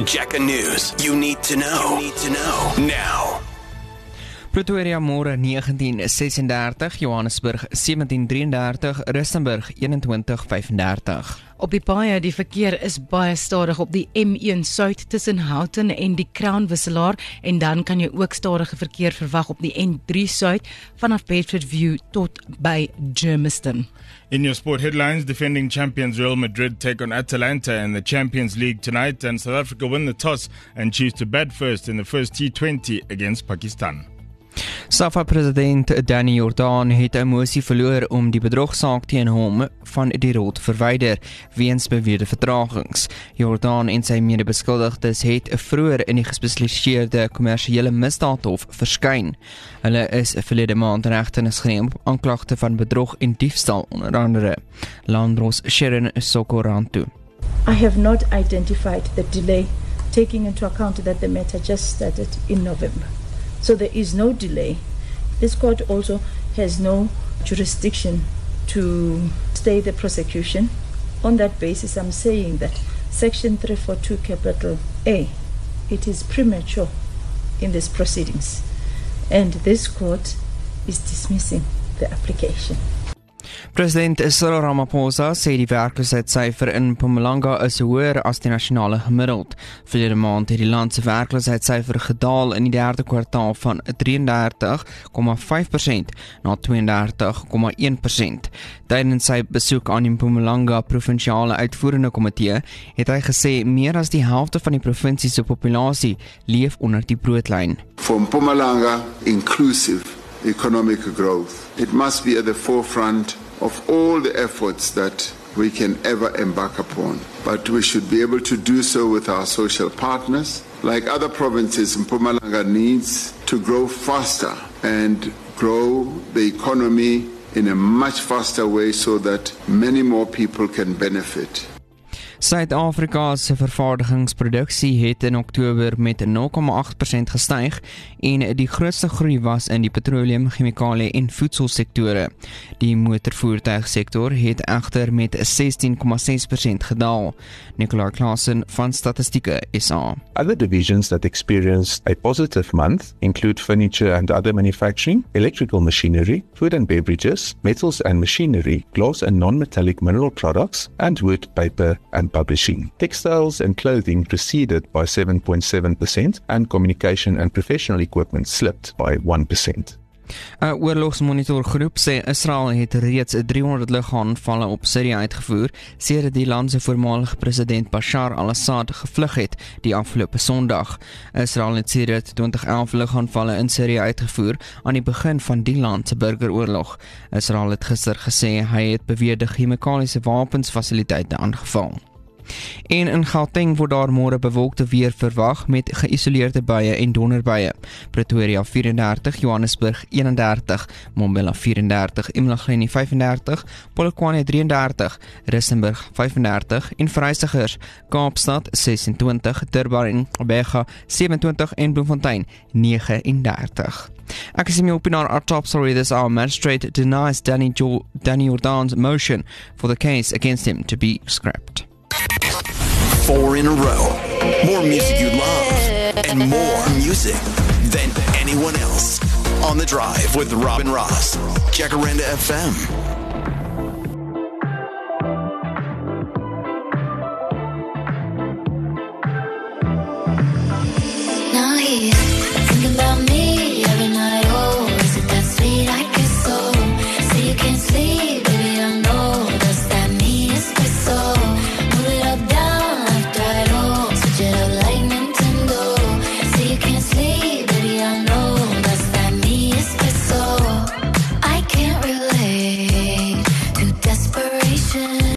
Check News. You need to know. Now. Pretoria môre 19:36, Johannesburg 17:33, Rustenburg 21:35. Op die paaie, die verkeer is baie stadig op die M1 Suid tussen Houghton en die Crown Wisselaar, en dan kan jy ook stadige verkeer verwag op die N3 Suid vanaf Bedford View tot by Germiston. In your sport headlines, defending champions Real Madrid take on Atalanta in the Champions League tonight, and South Africa win the toss and choose to bat first in the first T20 against Pakistan. SAFA-president Danny Jordaan het 'n mosie verloor om die bedrogsaak teen hom van die rol te verwyder weens beweerde vertragings. Jordaan en sy medebeskuldigdes het vroeër in die gespesialiseerde kommersiële misdaadhof verskyn. Hulle is verlede maand regternis geneem op aanklagte van bedrog en diefstal, onder andere. Landros Sharon Sokorantu. I have not identified the delay, taking into account that the matter just started in November. So there is no delay. This court also has no jurisdiction to stay the prosecution. On that basis, I'm saying that Section 342 capital A, it is premature in these proceedings, and this court is dismissing the application. President Cyril Ramaphosa sê die werkloosheidssyfer in Mpumalanga is hoër as die nasionale gemiddeld. Verlede maand het die land se werkloosheidssyfer gedaal in die derde kwartaal van 33,5% na 32,1%. Tydens sy besoek aan die Mpumalanga provinsiale uitvoerende komitee het hy gesê meer as die helfte van die provinsie se populasie leef onder die broodlyn. For Mpumalanga, inclusive economic growth, it must be at the forefront of all the efforts that we can ever embark upon. But we should be able to do so with our social partners. Like other provinces, Mpumalanga needs to grow faster and grow the economy in a much faster way so that many more people can benefit. Suid-Afrika se vervaardigingsproduksie het in Oktober met 0,8% gestyg en die grootste groei was in die petroleum, chemikalie en voedselsektore. Die motorvoertuigsektor het egter met 16,6% gedaal. Nicolai Klaasen van Statistieke SA. Other divisions that experienced a positive month include furniture and other manufacturing, electrical machinery, food and beverages, metals and machinery, glass and non-metallic mineral products, and wood, paper and publishing. Textiles and clothing receded by 7.7% and communication and professional equipment slipped by 1%. 'n Oorlogsmonitorgroep sê Israel het reeds 300 lugaanvalle op Syrië uitgevoer sedert die land se voormalige president Bashar al-Assad gevlug het die afgelope Sondag. Israel het sedert 2011 lugaanvalle in Syrië uitgevoer aan die begin van die land se burgeroorlog. Israel het gister gesê hy het beweerde chemikaliese wapensfasiliteite aangeval. En in Gauteng word daar môre bewolkte weer verwag met geïsoleerde buie en donderbuie. Pretoria 34, Johannesburg 31, Mbombela 34, eMlangeni 35, Polokwane 33, Rustenburg 35 en Vrystaigers, Kaapstad 26, Durban en Gqeberha 27 en Bloemfontein 39. Ek is op in our top story this hour. Magistrate denies Danny Jordaan's motion for the case against him to be scrapped. 4 in a row. More music you love and more music than anyone else. On the Drive with Robin Ross. Jacaranda FM. Now he's thinking about me.